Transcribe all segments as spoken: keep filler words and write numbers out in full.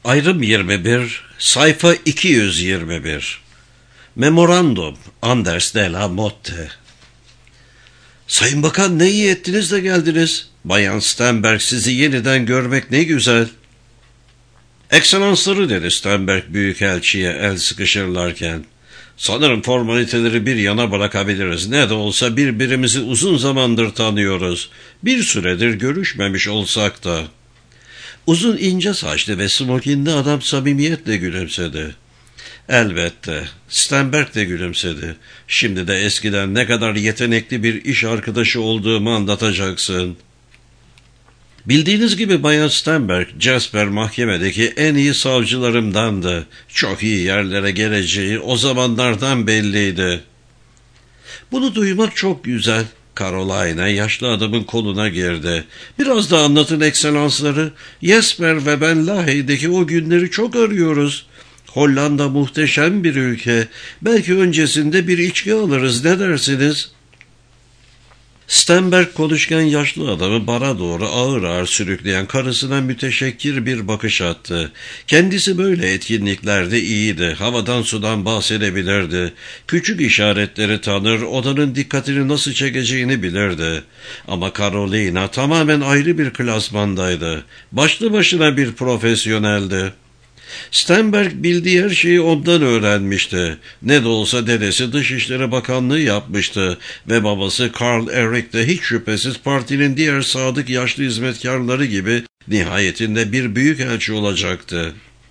Ayrım yirmi bir, sayfa iki yüz yirmi bir. Memorandum, Anders de la Motte. Sayın Bakan, ne iyi ettiniz de geldiniz. Bayan Stenberg, sizi yeniden görmek ne güzel. Ekselansları, dedi Stenberg büyükelçiye el sıkışırlarken. Sanırım formaliteleri bir yana bırakabiliriz. Ne de olsa birbirimizi uzun zamandır tanıyoruz. Bir süredir görüşmemiş olsak da. Uzun ince saçlı ve smokinli adam samimiyetle gülümsedi. Elbette. Stenberg de gülümsedi. Şimdi de eskiden ne kadar yetenekli bir iş arkadaşı olduğumu anlatacaksın. Bildiğiniz gibi Bayan Stenberg, Jasper mahkemedeki en iyi savcılarımdandı. Çok iyi yerlere geleceği o zamanlardan belliydi. Bunu duymak çok güzel. Carolina yaşlı adamın koluna girdi. Biraz da anlatın ekselansları. Jasper ve ben Lahey'deki o günleri çok arıyoruz. Hollanda muhteşem bir ülke. Belki öncesinde bir içki alırız, ne dersiniz? Stenberg konuşken yaşlı adamı bara doğru ağır ağır sürükleyen karısına müteşekkir bir bakış attı. Kendisi böyle etkinliklerde iyiydi. Havadan sudan bahsedebilirdi. Küçük işaretleri tanır, odanın dikkatini nasıl çekeceğini bilirdi. Ama Carolina tamamen ayrı bir klasmandaydı. Başlı başına bir profesyoneldi. Stenberg bildiği her şeyi ondan öğrenmişti. Ne de olsa dedesi Dışişleri Bakanlığı yapmıştı ve babası Karl Erik de hiç şüphesiz partinin diğer sadık yaşlı hizmetkarları gibi nihayetinde bir büyükelçi olacaktı.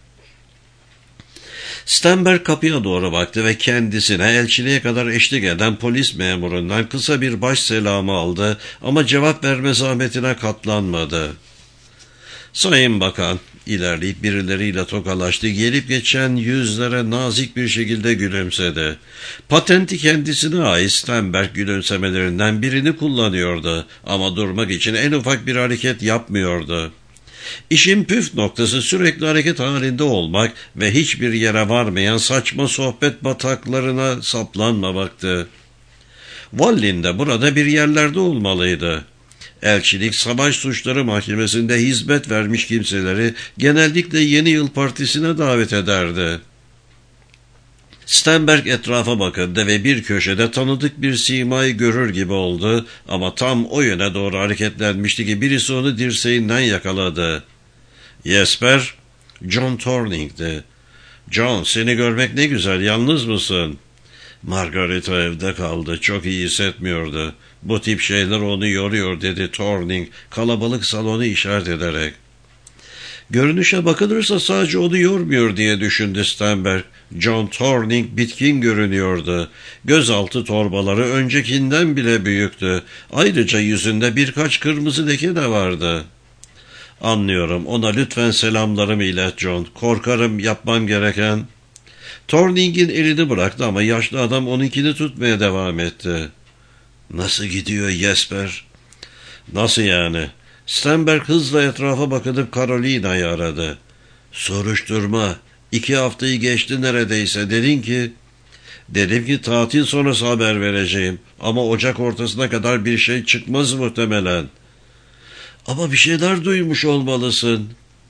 Stenberg kapıya doğru baktı ve kendisine elçiliğe kadar eşlik eden polis memurundan kısa bir baş selamı aldı ama cevap verme zahmetine katlanmadı. Sayın Bakan, ilerleyip birileriyle tokalaştı, gelip geçen yüzlere nazik bir şekilde gülümsedi. Patenti kendisine ait. Stenberg gülümsemelerinden birini kullanıyordu ama durmak için en ufak bir hareket yapmıyordu. İşin püf noktası sürekli hareket halinde olmak ve hiçbir yere varmayan saçma sohbet bataklarına saplanmamaktı. Wallin de burada bir yerlerde olmalıydı. Elçilik Savaş Suçları Mahkemesi'nde hizmet vermiş kimseleri genellikle Yeni Yıl Partisi'ne davet ederdi. Stenberg etrafa bakındı ve bir köşede tanıdık bir simayı görür gibi oldu ama tam o yöne doğru hareketlenmişti ki birisi onu dirseğinden yakaladı. Jasper, John Torning'di. John, seni görmek ne güzel, yalnız mısın? Margarita evde kaldı, çok iyi hissetmiyordu. Bu tip şeyler onu yoruyor, dedi Torning kalabalık salonu işaret ederek. Görünüşe bakılırsa sadece onu yormuyor diye düşündü Stenberg. John Torning bitkin görünüyordu. Gözaltı torbaları öncekinden bile büyüktü. Ayrıca yüzünde birkaç kırmızı leke de vardı. Anlıyorum, ona lütfen selamlarımı ilet John. Korkarım yapmam gereken... Torning'in elini bıraktı ama yaşlı adam onunkini tutmaya devam etti. Nasıl gidiyor Jasper? Nasıl yani? Stenberg hızla etrafa bakınıp Carolina'yı aradı. Soruşturma. İki haftayı geçti neredeyse. Dedin ki... Dedim ki tatil sonrası haber vereceğim. Ama Ocak ortasına kadar bir şey çıkmaz muhtemelen. Ama bir şeyler duymuş olmalısın.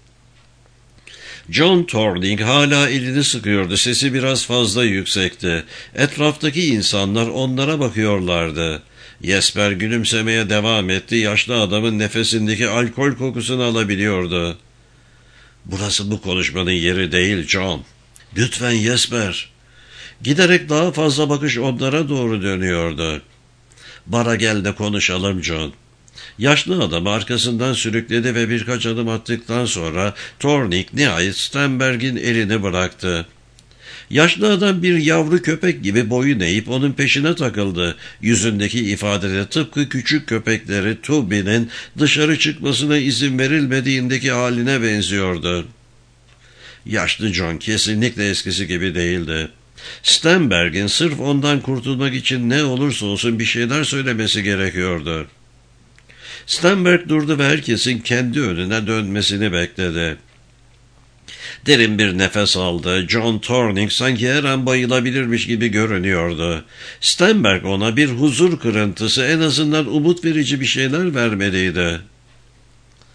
John Torning hala elini sıkıyordu. Sesi biraz fazla yüksekti. Etraftaki insanlar onlara bakıyorlardı. Jasper gülümsemeye devam etti. Yaşlı adamın nefesindeki alkol kokusunu alabiliyordu. Burası bu konuşmanın yeri değil John. Lütfen Jasper. Giderek daha fazla bakış onlara doğru dönüyordu. Bara gel de konuşalım John. Yaşlı adamı arkasından sürükledi ve birkaç adım attıktan sonra Torning nihayet Stenberg'in elini bıraktı. Yaşlı adam bir yavru köpek gibi boyun eğip onun peşine takıldı. Yüzündeki ifadede tıpkı küçük köpekleri Tubby'nin dışarı çıkmasına izin verilmediğindeki haline benziyordu. Yaşlı John kesinlikle eskisi gibi değildi. Stenberg'in sırf ondan kurtulmak için ne olursa olsun bir şeyler söylemesi gerekiyordu. Stenberg durdu ve herkesin kendi önüne dönmesini bekledi. Derin bir nefes aldı. John Torning sanki her an bayılabilirmiş gibi görünüyordu. Stenberg ona bir huzur kırıntısı, en azından umut verici bir şeyler vermeliydi.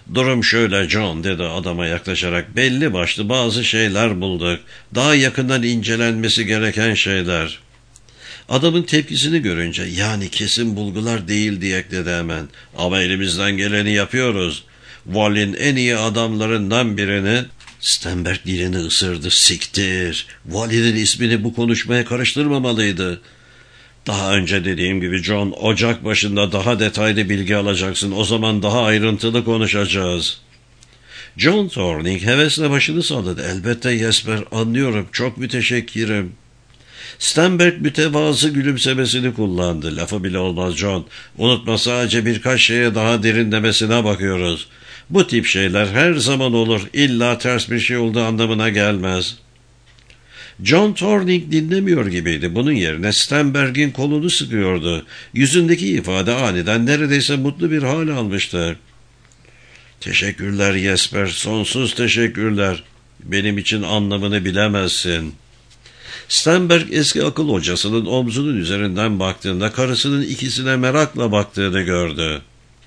Durum şöyle John, dedi adama yaklaşarak. Belli başlı bazı şeyler bulduk. Daha yakından incelenmesi gereken şeyler. Adamın tepkisini görünce yani kesin bulgular değil diye ekledi hemen. Ama elimizden geleni yapıyoruz. Wall'in en iyi adamlarından birini... Stenberg dilini ısırdı. Siktir. Wall'in ismini bu konuşmaya karıştırmamalıydı. Daha önce dediğim gibi John, ocak başında daha detaylı bilgi alacaksın. O zaman daha ayrıntılı konuşacağız. John Thorning hevesle başını salladı. Elbette Jesper, anlıyorum. Çok müteşekkirim. Stenberg mütevazı gülümsemesini kullandı. Lafı bile olmaz John. Unutma, sadece birkaç şeye daha derinlemesine bakıyoruz. Bu tip şeyler her zaman olur. İlla ters bir şey olduğu anlamına gelmez. John Thorning dinlemiyor gibiydi. Bunun yerine Stenberg'in kolunu sıkıyordu. Yüzündeki ifade aniden neredeyse mutlu bir hal almıştı. Teşekkürler Jesper, sonsuz teşekkürler. Benim için anlamını bilemezsin. Stenberg eski akıl hocasının omzunun üzerinden baktığında karısının ikisine merakla baktığını gördü.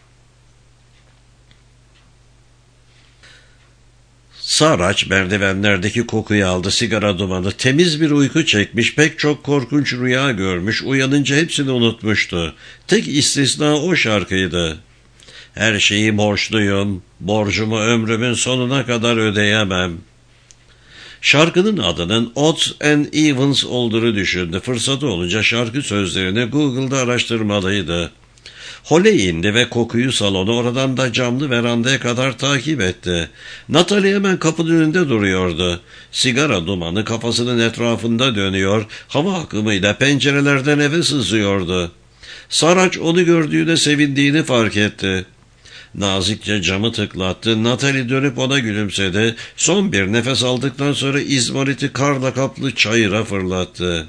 Saraç merdivenlerdeki kokuyu aldı, sigara dumanı, temiz bir uyku çekmiş, pek çok korkunç rüya görmüş, uyanınca hepsini unutmuştu. Tek istisna o şarkıydı. Her şeyi borçluyum, borcumu ömrümün sonuna kadar ödeyemem. Şarkının adının Odds and Evens olduğunu düşündü. Fırsatı olunca şarkı sözlerini Google'da araştırmalıydı. Hole indi ve kokuyu salonu, oradan da camlı verandaya kadar takip etti. Natalie hemen kapının önünde duruyordu. Sigara dumanı kafasının etrafında dönüyor, hava akımıyla pencerelerden eve sızıyordu. Saraç onu gördüğüne sevindiğini fark etti. Nazikçe camı tıklattı. Natalie dönüp ona gülümsedi. Son bir nefes aldıktan sonra izmariti karla kaplı çayıra fırlattı.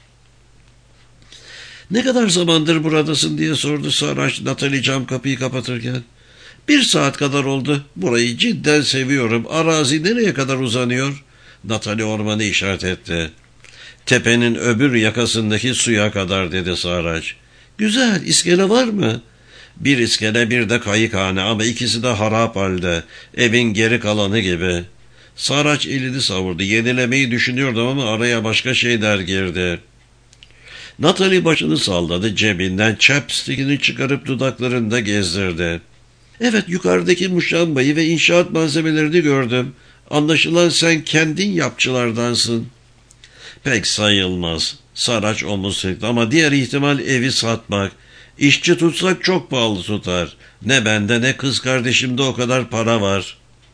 "Ne kadar zamandır buradasın?" diye sordu Saraç, Natalie cam kapıyı kapatırken. "Bir saat kadar oldu. Burayı cidden seviyorum. Arazi nereye kadar uzanıyor?" Natalie ormanı işaret etti. "Tepenin öbür yakasındaki suya kadar," dedi Saraç. "Güzel. İskele var mı?" "Bir iskele, bir de kayıkhane, ama ikisi de harap halde. Evin geri kalanı gibi." Saraç elini savurdu. Yenilemeyi düşünüyordum ama araya başka şeyler girdi. Natalie başını salladı. Cebinden chapstick'ini çıkarıp dudaklarında gezdirdi. "Evet, yukarıdaki muşambayı ve inşaat malzemelerini gördüm. Anlaşılan sen kendin yapçılardansın." "Pek sayılmaz." Saraç omuz sıktı. "Ama diğer ihtimal evi satmak. İşçi tutsak çok pahalı tutar. Ne bende ne kız kardeşimde o kadar para var."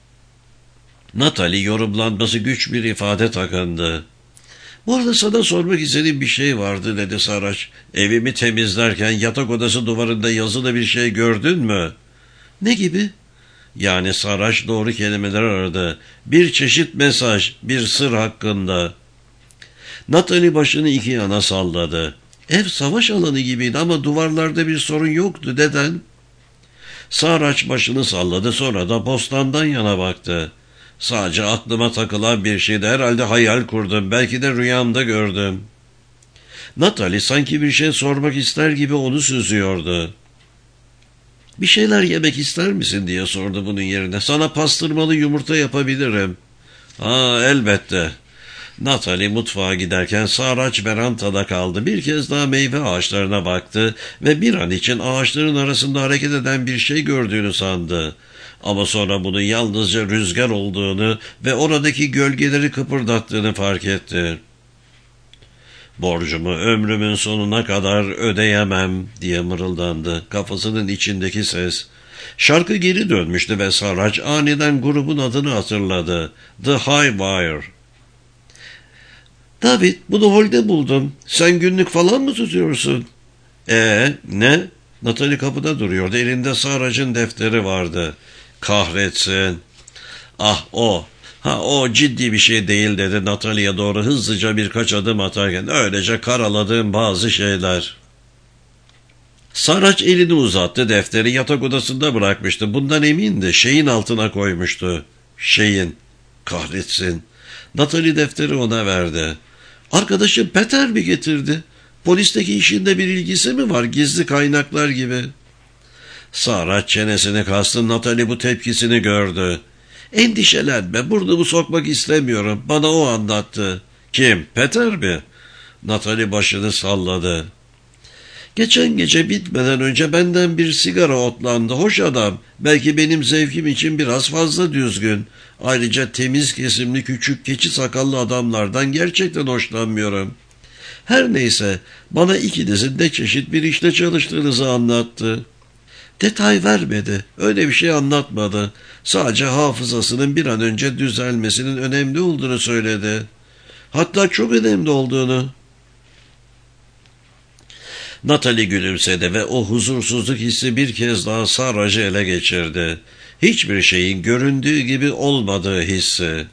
Natalie yorumlanması güç bir ifade takındı. "Bu arada sana sormak istediğim bir şey vardı," dedi Saraç. "Evimi temizlerken yatak odası duvarında yazılı bir şey gördün mü?" "Ne gibi?" Yani Saraç doğru kelimeler aradı. "Bir çeşit mesaj, bir sır hakkında." Natalie başını iki yana salladı. "Ev savaş alanı gibiydi ama duvarlarda bir sorun yoktu. Neden?" Saraç başını salladı, sonra da postandan yana baktı. "Sadece aklıma takılan bir şeydi. Herhalde hayal kurdum. Belki de rüyamda gördüm." Natalie sanki bir şey sormak ister gibi onu süzüyordu. "Bir şeyler yemek ister misin?" diye sordu bunun yerine. "Sana pastırmalı yumurta yapabilirim." "Ha, elbette." Natalie mutfağa giderken Saraç verantada kaldı. Bir kez daha meyve ağaçlarına baktı ve bir an için ağaçların arasında hareket eden bir şey gördüğünü sandı. Ama sonra bunun yalnızca rüzgar olduğunu ve oradaki gölgeleri kıpırdattığını fark etti. "Borcumu ömrümün sonuna kadar ödeyemem," diye mırıldandı kafasının içindeki ses. Şarkı geri dönmüştü ve Saraç aniden grubun adını hatırladı. The High Wire. "David, bunu holde buldum. Sen günlük falan mı tutuyorsun?" "Ee, ne?" Natalie kapıda duruyordu. Elinde Saraç'ın defteri vardı. "Kahretsin." "Ah, o. Ha, o ciddi bir şey değil," dedi Natalie'ye doğru hızlıca birkaç adım atarken. "Öylece karaladığım bazı şeyler." Saraç elini uzattı. Defteri yatak odasında bırakmıştı. Bundan emindi. Şeyin altına koymuştu. Şeyin. Kahretsin. Natalie defteri ona verdi. "Arkadaşım Peter mi getirdi? Polisteki işinde bir ilgisi mi var? Gizli kaynaklar gibi." Saraç çenesini kastı. Natalie bu tepkisini gördü. Endişelenme, burnumu sokmak istemiyorum. Bana o anlattı. Kim? Peter mi? Natalie başını salladı. Geçen gece bitmeden önce benden bir sigara otlandı. Hoş adam. Belki benim zevkim için biraz fazla düzgün. Ayrıca temiz kesimli küçük keçi sakallı adamlardan gerçekten hoşlanmıyorum. Her neyse, bana ikinizin ne çeşit bir işte çalıştığınızı anlattı. Detay vermedi, öyle bir şey anlatmadı. Sadece hafızasının bir an önce düzelmesinin önemli olduğunu söyledi. Hatta çok önemli olduğunu. Natalie gülümsedi ve o huzursuzluk hissi bir kez daha Sarac'ı ele geçirdi. Hiçbir şeyin göründüğü gibi olmadığı hissi.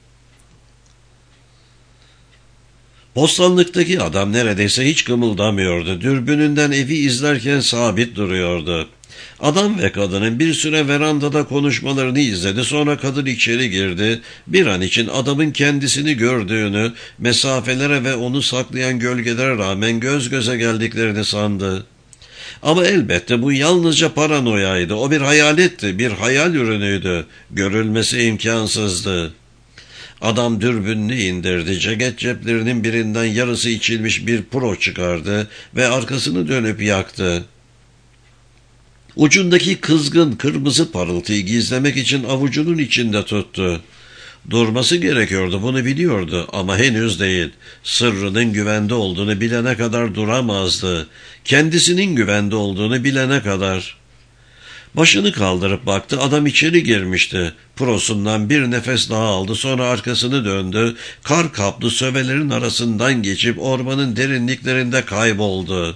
Bostanlıktaki adam neredeyse hiç kımıldamıyordu. Dürbününden evi izlerken sabit duruyordu. Adam ve kadının bir süre verandada konuşmalarını izledi. Sonra kadın içeri girdi. Bir an için adamın kendisini gördüğünü, mesafelere ve onu saklayan gölgelere rağmen göz göze geldiklerini sandı. Ama elbette bu yalnızca paranoyaydı. O bir hayaletti, bir hayal ürünüydü. Görülmesi imkansızdı. Adam dürbününü indirdi. Ceket ceplerinin birinden yarısı içilmiş bir puro çıkardı ve arkasını dönüp yaktı. Ucundaki kızgın kırmızı parıltıyı gizlemek için avucunun içinde tuttu. Durması gerekiyordu, bunu biliyordu ama henüz değil. Sırrının güvende olduğunu bilene kadar duramazdı. Kendisinin güvende olduğunu bilene kadar. Başını kaldırıp baktı, adam içeri girmişti. Prosundan bir nefes daha aldı, sonra arkasını döndü. Kar kaplı sövelerin arasından geçip ormanın derinliklerinde kayboldu.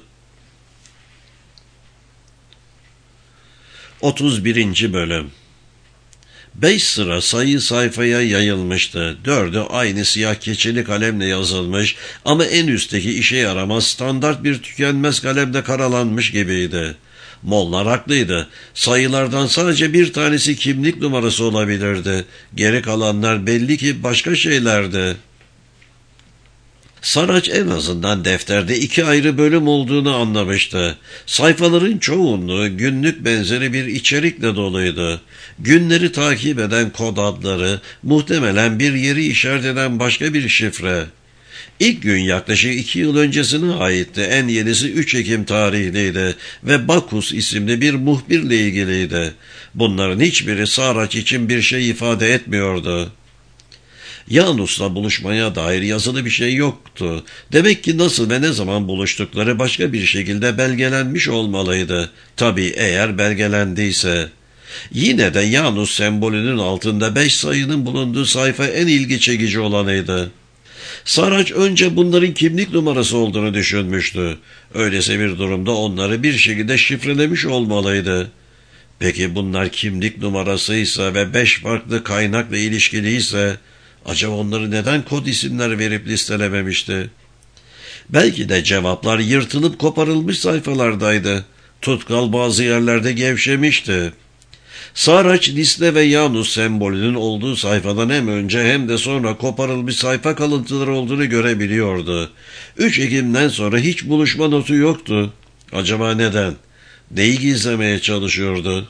otuz birinci Bölüm. Beş sıra sayı sayfaya yayılmıştı. Dördü aynı siyah keçeli kalemle yazılmış ama en üstteki işe yaramaz standart bir tükenmez kalemde karalanmış gibiydi. Molnar haklıydı. Sayılardan sadece bir tanesi kimlik numarası olabilirdi. Geri kalanlar belli ki başka şeylerdi. Saraç en azından defterde iki ayrı bölüm olduğunu anlamıştı. Sayfaların çoğunluğu günlük benzeri bir içerikle doluydu. Günleri takip eden kod adları, muhtemelen bir yeri işaret eden başka bir şifre. İlk gün yaklaşık iki yıl öncesine aitti. En yenisi üç Ekim tarihliydi ve Bakus isimli bir muhbirle ilgiliydi. Bunların hiçbiri Saraç için bir şey ifade etmiyordu. Janus'la buluşmaya dair yazılı bir şey yoktu. Demek ki nasıl ve ne zaman buluştukları başka bir şekilde belgelenmiş olmalıydı. Tabii eğer belgelendiyse. Yine de Janus sembolünün altında beş sayının bulunduğu sayfa en ilgi çekici olanıydı. Saraç önce bunların kimlik numarası olduğunu düşünmüştü. Öyleyse bir durumda onları bir şekilde şifrelemiş olmalıydı. Peki bunlar kimlik numarasıysa ve beş farklı kaynakla ilişkiliyse, acaba onları neden kod isimler verip listelememişti? Belki de cevaplar yırtılıp koparılmış sayfalardaydı. Tutkal bazı yerlerde gevşemişti. Saraç liste ve Janus sembolünün olduğu sayfadan hem önce hem de sonra koparılmış sayfa kalıntıları olduğunu görebiliyordu. üç Ekim'den sonra hiç buluşma notu yoktu. Acaba neden? Neyi gizlemeye çalışıyordu?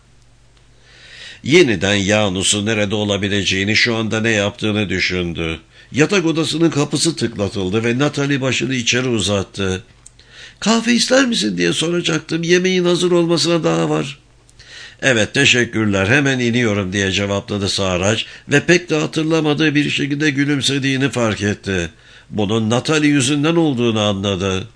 Yeniden Janus'un nerede olabileceğini, şu anda ne yaptığını düşündü. Yatak odasının kapısı tıklatıldı ve Natalie başını içeri uzattı. "Kahve ister misin?" diye soracaktım. "Yemeğin hazır olmasına daha var." "Evet, teşekkürler, hemen iniyorum." diye cevapladı Saraç ve pek de hatırlamadığı bir şekilde gülümsediğini fark etti. Bunun Natalie yüzünden olduğunu anladı.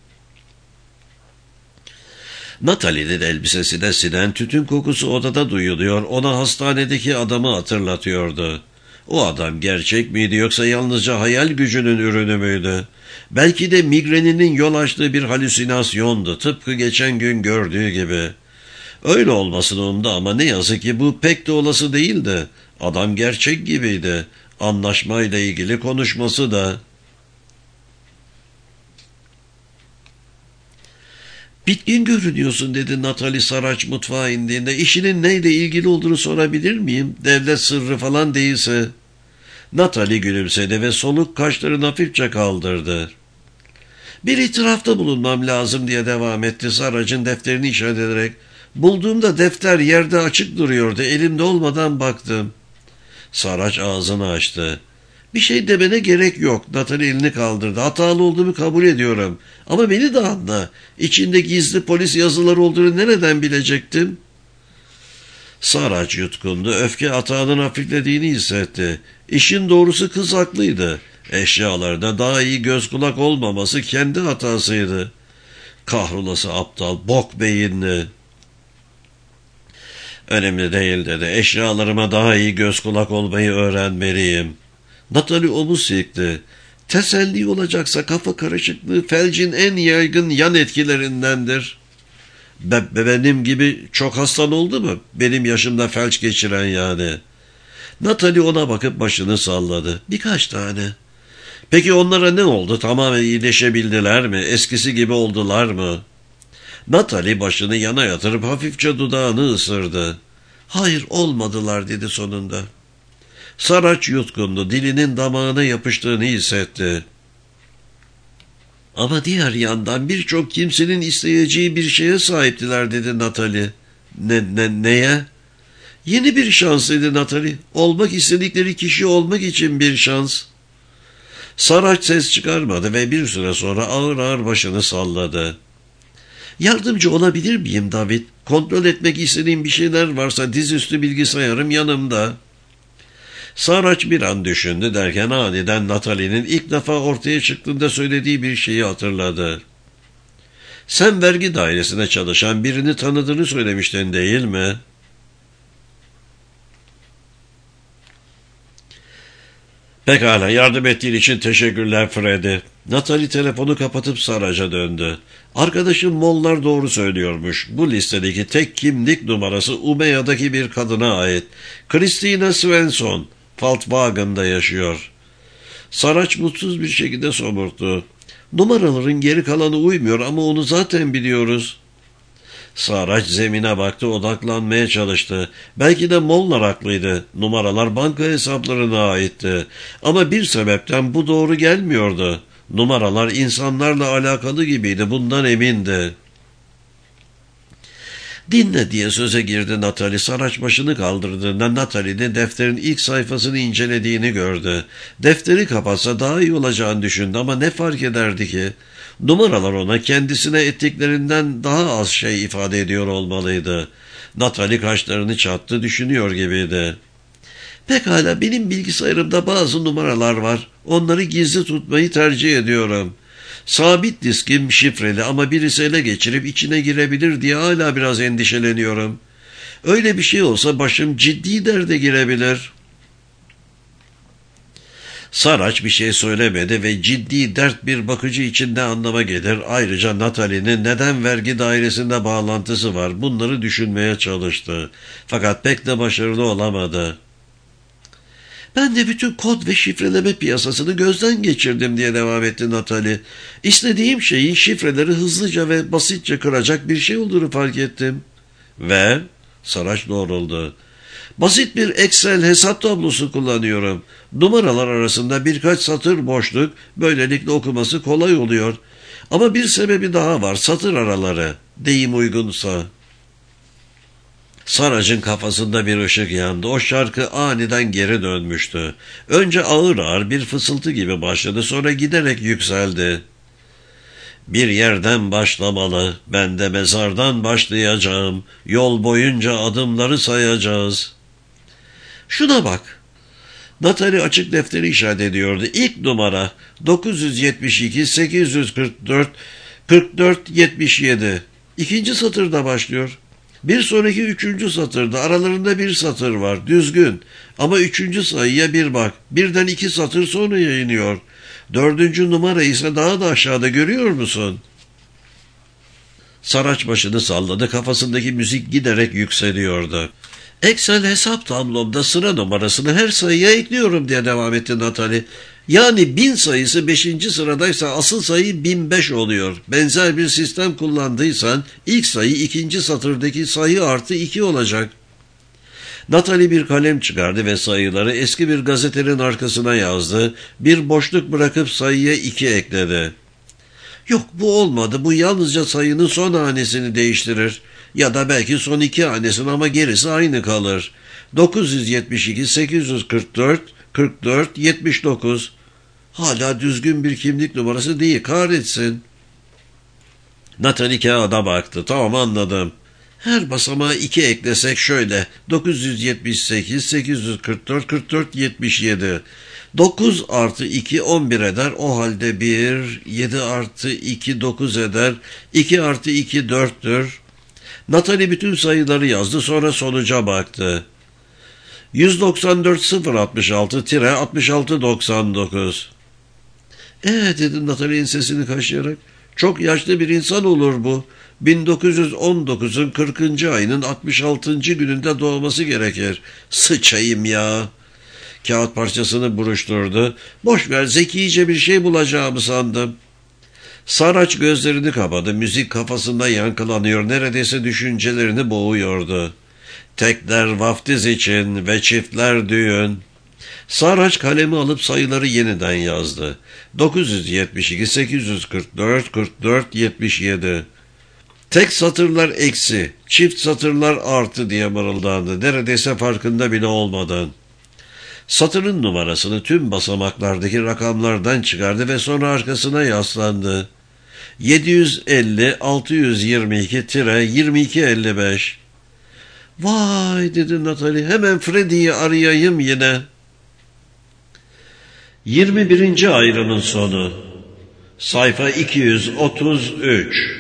Natalie'nin elbisesine sinen tütün kokusu odada duyuluyor, ona hastanedeki adamı hatırlatıyordu. O adam gerçek miydi yoksa yalnızca hayal gücünün ürünü müydü? Belki de migreninin yol açtığı bir halüsinasyondu, tıpkı geçen gün gördüğü gibi. Öyle olmasını umdu ama ne yazık ki bu pek de olası değildi. Adam gerçek gibiydi. Anlaşmayla ilgili konuşması da. "Bitkin görünüyorsun," dedi Natalie Saraç mutfağa indiğinde. "İşinin neyle ilgili olduğunu sorabilir miyim? Devlet sırrı falan değilse." Natalie gülümsedi ve soluk kaşlarını hafifçe kaldırdı. "Bir itirafta bulunmam lazım," diye devam etti Saraç'ın defterini işaret ederek. Bulduğumda defter yerde açık duruyordu. Elimde olmadan baktım. Saraç ağzını açtı. Bir şey demene gerek yok. Natalie elini kaldırdı. Hatalı olduğumu kabul ediyorum. Ama beni de anla. İçinde gizli polis yazıları olduğunu nereden bilecektim? Saraç yutkundu. Öfke atağının hafiflediğini hissetti. İşin doğrusu kız haklıydı. Eşyalarda daha iyi göz kulak olmaması kendi hatasıydı. Kahrolası aptal, bok beyinli. Önemli değil dedi. Eşyalarıma daha iyi göz kulak olmayı öğrenmeliyim. Natalie omuz silkti. Teselli olacaksa kafa karışıklığı felcin en yaygın yan etkilerindendir. Be benim gibi çok hastan oldu mu? Benim yaşımda felç geçiren yani. Natalie ona bakıp başını salladı. Birkaç tane. Peki onlara ne oldu? Tamamen iyileşebildiler mi? Eskisi gibi oldular mı? Natalie başını yana yatırıp hafifçe dudağını ısırdı. Hayır, olmadılar dedi sonunda. Saraç yutkundu. Dilinin damağına yapıştığını hissetti. Ama diğer yandan birçok kimsenin isteyeceği bir şeye sahiptiler dedi Natalie. Ne, ne, neye? Yeni bir şans dedi Natalie. Olmak istedikleri kişi olmak için bir şans. Saraç ses çıkarmadı ve bir süre sonra ağır ağır başını salladı. Yardımcı olabilir miyim David? Kontrol etmek istediğim bir şeyler varsa dizüstü bilgisayarım yanımda. Saraç bir an düşündü derken aniden Natalie'nin ilk defa ortaya çıktığında söylediği bir şeyi hatırladı. Sen vergi dairesine çalışan birini tanıdığını söylemiştin değil mi? Pekala, yardım ettiğin için teşekkürler Freddy. Natalie telefonu kapatıp Saraç'a döndü. Arkadaşım Mollar doğru söylüyormuş. Bu listedeki tek kimlik numarası Umeya'daki bir kadına ait. Christina Svensson. Volkswagen'da yaşıyor. Saraç mutsuz bir şekilde somurttu. Numaraların geri kalanı uymuyor ama onu zaten biliyoruz. Saraç zemine baktı, odaklanmaya çalıştı. Belki de Mollar haklıydı. Numaralar banka hesaplarına aitti. Ama bir sebepten bu doğru gelmiyordu. Numaralar insanlarla alakalı gibiydi, bundan emindi. Dinle diye söze girdi Natalie. Saraç başını kaldırdığında Natalie'nin defterin ilk sayfasını incelediğini gördü. Defteri kapatsa daha iyi olacağını düşündü ama ne fark ederdi ki? Numaralar ona kendisine ettiklerinden daha az şey ifade ediyor olmalıydı. Natalie kaşlarını çattı, düşünüyor gibiydi. Pekala, benim bilgisayarımda bazı numaralar var. Onları gizli tutmayı tercih ediyorum. Sabit diskim şifreli ama birisi ele geçirip içine girebilir diye hala biraz endişeleniyorum. Öyle bir şey olsa başım ciddi derde girebilir. Saraç bir şey söylemedi ve ciddi dert bir bakıcı için ne anlama gelir? Ayrıca Natalie'nin neden vergi dairesinde bağlantısı var? Bunları düşünmeye çalıştı. Fakat pek de başarılı olamadı. Ben de bütün kod ve şifreleme piyasasını gözden geçirdim diye devam etti Natalie. İstediğim şeyin şifreleri hızlıca ve basitçe kıracak bir şey olduğunu fark ettim. Ve Saraç doğruldu. Basit bir Excel hesap tablosu kullanıyorum. Numaralar arasında birkaç satır boşluk, böylelikle okuması kolay oluyor. Ama bir sebebi daha var, satır araları, deyim uygunsa. Saraç'ın kafasında bir ışık yandı. O şarkı aniden geri dönmüştü. Önce ağır ağır bir fısıltı gibi başladı, sonra giderek yükseldi. Bir yerden başlamalı, ben de mezardan başlayacağım. Yol boyunca adımları sayacağız. Şuna bak. Natalie açık defteri işaret ediyordu. İlk numara dokuz yüz yetmiş iki sekiz yüz kırk dört kırk dört yetmiş yedi. İkinci satırda başlıyor. Bir sonraki üçüncü satırda aralarında bir satır var. Düzgün. Ama üçüncü sayıya bir bak. Birden iki satır sonra yayınlıyor. Dördüncü numara ise daha da aşağıda, görüyor musun? Saraç başını salladı. Kafasındaki müzik giderek yükseliyordu. Excel hesap tablomda sıra numarasını her sayıya ekliyorum diye devam etti Natalie. Yani bin sayısı beşinci sıradaysa asıl sayı bin beş oluyor. Benzer bir sistem kullandıysan ilk sayı ikinci satırdaki sayı artı iki olacak. Natalie bir kalem çıkardı ve sayıları eski bir gazetenin arkasına yazdı. Bir boşluk bırakıp sayıya iki ekledi. Yok, bu olmadı. Bu yalnızca sayının son hanesini değiştirir. Ya da belki son iki hanesin ama gerisi aynı kalır. dokuz yüz yetmiş iki, sekiz yüz kırk dört, kırk dört, yetmiş dokuz. Hala düzgün bir kimlik numarası değil, kahretsin. Natalie kağıda baktı. Tamam, anladım. Her basamağa iki eklesek şöyle. dokuz yüz yetmiş sekiz, sekiz yüz kırk dört, kırk dört, yetmiş yedi. dokuz artı iki on bir eder. O halde bir, yedi artı iki dokuz eder. iki artı iki dörttür. Natalie bütün sayıları yazdı, sonra sonuca baktı. yüz doksan dört bin altmış altı altmış altı doksan dokuz. Ee dedi Natalie'nin sesini kaşıyarak. Çok yaşlı bir insan olur bu. bin dokuz yüz on dokuzun kırkıncı ayının altmış altıncı gününde doğması gerekir. Sıçayım ya. Kağıt parçasını buruşturdu. Boş ver, zekice bir şey bulacağımı sandım. Saraç gözlerini kapadı. Müzik kafasında yankılanıyor. Neredeyse düşüncelerini boğuyordu. Tekler vaftiz için ve çiftler düğün. Saraç kalemi alıp sayıları yeniden yazdı. dokuz yüz yetmiş iki, sekiz yüz kırk dört, kırk dört, yetmiş yedi. Tek satırlar eksi, çift satırlar artı diye mırıldandı. Neredeyse farkında bile olmadan. Satırın numarasını tüm basamaklardaki rakamlardan çıkardı ve sonra arkasına yaslandı. yedi yüz elli, altı yüz yirmi iki, yirmi iki elli beş. Vay dedi Natalie, hemen Freddy'yi arayayım yine. yirmi birinci ayrının sonu. Sayfa iki yüz otuz üç.